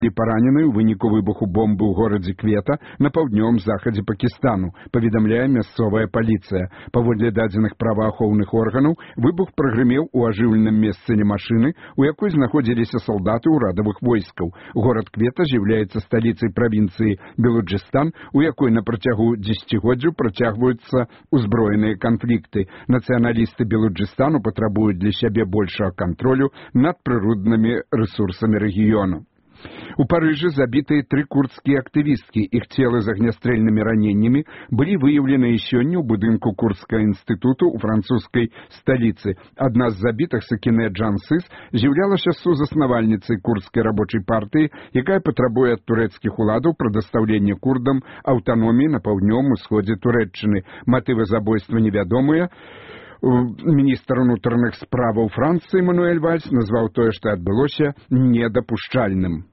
Паранены ў выніку выбуху бомбы ў горадзе Квета на паўднёвым захадзе Пакістану, паведамляе мясцовая паліцыя. Паводле дадзеных праваахоўных органаў, выбух прагрымеў у ажыўленым месцы машыны, у якой знаходзіліся салдаты ўрадавых войскаў. Горад Квета з'яўляецца сталіцай правінцыі Белуджыстан, у якой на працягу дзесяцігоддзяў працягваюцца ўзброеныя канфлікты. Нацыяналісты Белуджыстану патрабуюць для сябе большага кантролю над прыроднымі рэсурсамі рэгіёну. У Парыжы забітыя 3 курдскія актывісткі. Іх целы з агнястрэльнымі раненнямі былі выяўленыя сёння ў будынку Курдскага інстытуту ў французскай сталіцы. Адна з забітых, Сакінэ Джансыс, з'яўлялася сузаснавальніцай курдскай рабочай партыі, якая патрабуе ад турэцкіх уладаў прадастаўлення курдам аўтаноміі на паўднёвым усходзе Турэччыны. Матывы забойства невядомыя. Міністр унутраных справаў Францыі Мануэль Вальс назваў тое, што адбылося, недапушчальным.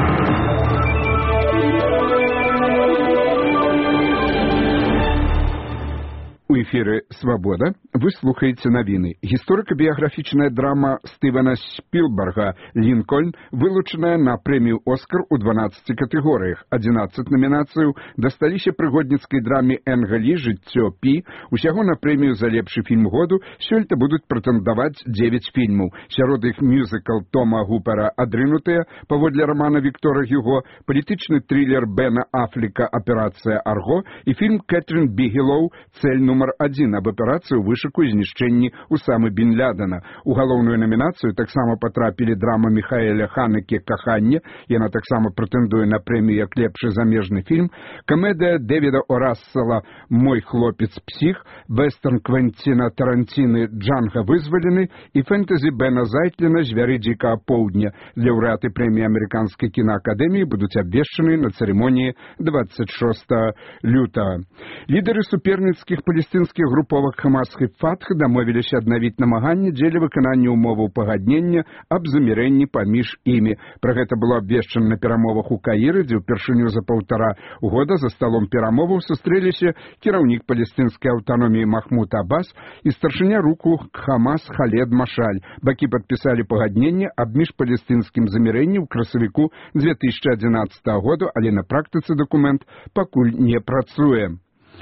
У эфіры «Свабода» вы слухаеце навіны. Гісторыка-біяграфічная драма Стывена Спілберга «Лінкольн» вылучаная на прэмію «Оскар» у 12 катэгорыях. 11 номінацыяў дасталіся прыгодніцкай драме Энга Лі «Жыццё Пі». Усяго на прэмію за лепшы фільм году сёлета будуць прэтэндаваць 9 фільмаў. Сярод іх мюзікл Тома Гупера «Адрынутыя», паводле рамана Віктора Гюго, палітычны трылер Бена Афлека «Аперацыя Арго» і фільм Кэтрин Бігелоу «Цель номер 1» аб аперацыі ў вышуку і знішчэнні Усамы бін Лядена. У галоўную намінацыю таксама патрапілі драма Міхаэля Ханеке «Каханне», яна таксама прэтэндуе на прэмію як лепшы замежны фільм, камедыя Дэвіда О. Рассела «Мой хлопец-псіх», вэстэрн Квэнціна Тарантіны «Джанга вызвалены» і фэнтэзі Бена Зайтліна «Звяры дзікага поўдня». Лаўрэаты прэміі Амерыканскай кінаакадэміі будуць абвешчаны на цырымоніі 26 лютага. Лідары суперніцкіх палестынскіх груповак Хамас і Фатх дамовіліся аднавіць намаганні дзеля выканання ўмоваў пагаднення аб замірэнні паміж імі. Пра гэта было абвешчана на перамовах у Каіры, дзе ўпершыню за 1,5 года за сталом перамоваў сустрэліся кіраўнік палестынскай аўтаноміі Махмуд Аббас і старшыня руху Хамас Халед Машаль. Бакі падпісалі пагадненне аб міжпалестынскім замірэнні ў красавіку 2011 года, але на практыцы дакумент пакуль не працуе.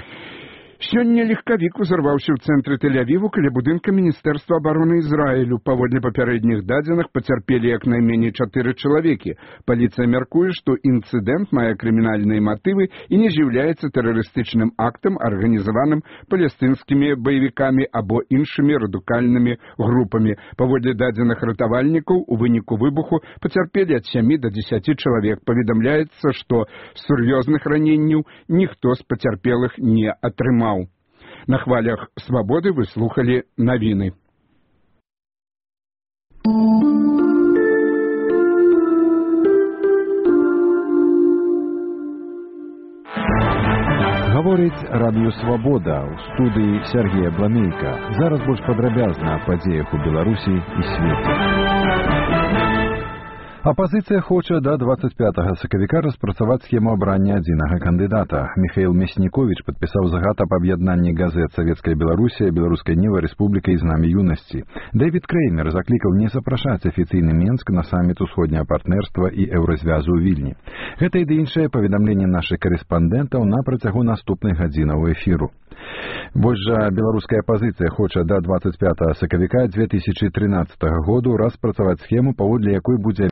Сёння легкавік узарваўся ў цэнтры Тель-Авіву каля будынка Міністэрства абароны Ізраілю. Паводле папярэдніх дадзеных пацярпелі як найменей 4 чалавекі. Паліцыя мяркуе, што інцыдэнт мае крымінальныя матывы і не з'яўляецца тэрарыстычным актам, арганізаваным палестынскімі баевікамі або іншымі радыкальнымі групамі. Паводле дадзеных ратавальнікаў, у выніку выбуху пацярпелі ад 7 до 10 чалавек. Паведамляецца, што сур'ёзных раненняў ніхто з пацярпелых не атрымаў. На хвалях «Свабоды» вы слухали навіны. Гаворыць радыё «Свабода» ў студыі Сергея Бламейка. Зараз больш падрабязна аб падзеях у Беларусі і свеце. Апазіцыя хоча да 25 сакавіка распрацаваць схему абрання адзінага кандыдата. Міхаіл Мясніковіч падпісаў загад аб аб'яднанні газет «Савецкая Беларусія», «Беларуская Ніва», «Рэспубліка» і «Знамя юнасці». Дэвід Крэймер заклікаў не запрашаць афіцыйны Менск на саміт усходняга партнерства і еўразвязу ў Вільні. Гэта і да іншае паведамленне нашых карэспандэнтаў на працягу наступных гадзінаў эфіру. Вось жа беларуская апазіцыя хоча да 25 сакавіка 2013 году распрацаваць схему, паводле якой будзе